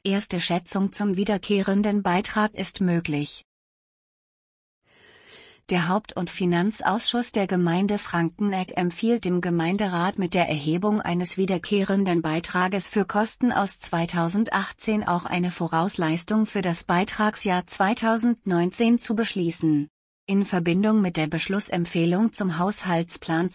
Erste Schätzung zum wiederkehrenden Beitrag ist möglich. Der Haupt- und Finanzausschuss der Gemeinde Frankenegg empfiehlt dem Gemeinderat mit der Erhebung eines wiederkehrenden Beitrages für Kosten aus 2018 auch eine Vorausleistung für das Beitragsjahr 2019 zu beschließen. In Verbindung mit der Beschlussempfehlung zum Haushaltsplan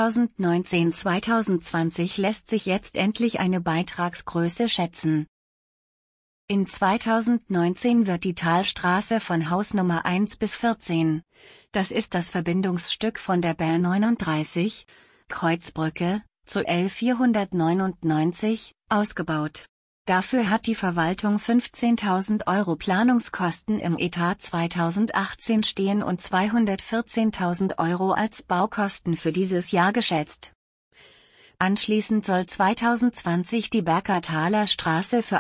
2019-2020 lässt sich jetzt endlich eine Beitragsgröße schätzen. In 2019 wird die Talstraße von Hausnummer 1 bis 14, das ist das Verbindungsstück von der BR 39, Kreuzbrücke, zu L 499, ausgebaut. Dafür hat die Verwaltung 15.000 Euro Planungskosten im Etat 2018 stehen und 214.000 Euro als Baukosten für dieses Jahr geschätzt. Anschließend soll 2020 die Berkertaler Straße für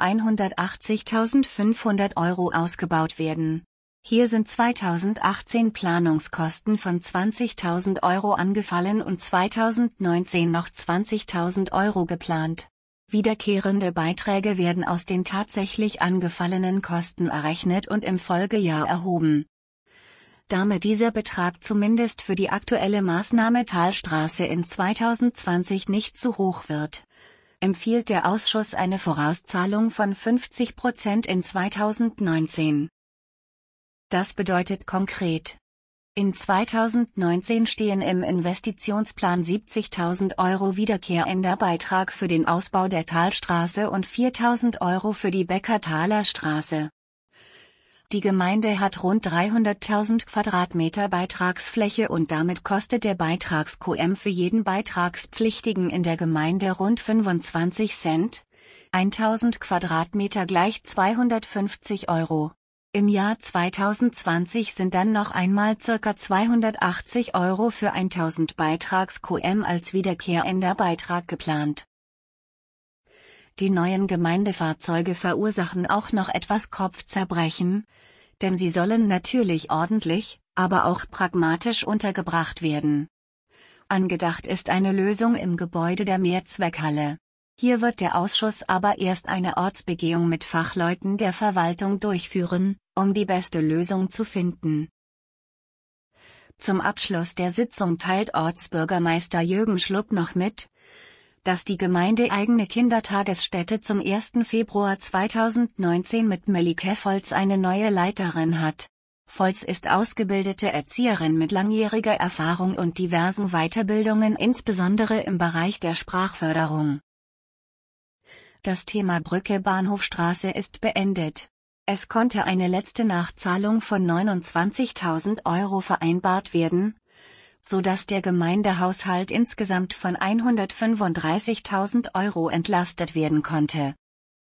180.500 Euro ausgebaut werden. Hier sind 2018 Planungskosten von 20.000 Euro angefallen und 2019 noch 20.000 Euro geplant. Wiederkehrende Beiträge werden aus den tatsächlich angefallenen Kosten errechnet und im Folgejahr erhoben. Damit dieser Betrag zumindest für die aktuelle Maßnahme Talstraße in 2020 nicht zu hoch wird, empfiehlt der Ausschuss eine Vorauszahlung von 50% in 2019. Das bedeutet konkret: In 2019 stehen im Investitionsplan 70.000 Euro wiederkehrender Beitrag für den Ausbau der Talstraße und 4.000 Euro für die Beckertaler Straße. Die Gemeinde hat rund 300.000 Quadratmeter Beitragsfläche und damit kostet der Beitrags-QM für jeden Beitragspflichtigen in der Gemeinde rund 25 Cent, 1.000 Quadratmeter gleich 250 Euro. Im Jahr 2020 sind dann noch einmal ca. 280 Euro für 1.000 Beitrags-QM als wiederkehrender Beitrag geplant. Die neuen Gemeindefahrzeuge verursachen auch noch etwas Kopfzerbrechen, denn sie sollen natürlich ordentlich, aber auch pragmatisch untergebracht werden. Angedacht ist eine Lösung im Gebäude der Mehrzweckhalle. Hier wird der Ausschuss aber erst eine Ortsbegehung mit Fachleuten der Verwaltung durchführen, um die beste Lösung zu finden. Zum Abschluss der Sitzung teilt Ortsbürgermeister Jürgen Schlupp noch mit, dass die gemeindeeigene Kindertagesstätte zum 1. Februar 2019 mit Melike Volz eine neue Leiterin hat. Volz ist ausgebildete Erzieherin mit langjähriger Erfahrung und diversen Weiterbildungen insbesondere im Bereich der Sprachförderung. Das Thema Brücke Bahnhofstraße ist beendet. Es konnte eine letzte Nachzahlung von 29.000 Euro vereinbart werden, sodass der Gemeindehaushalt insgesamt von 135.000 Euro entlastet werden konnte.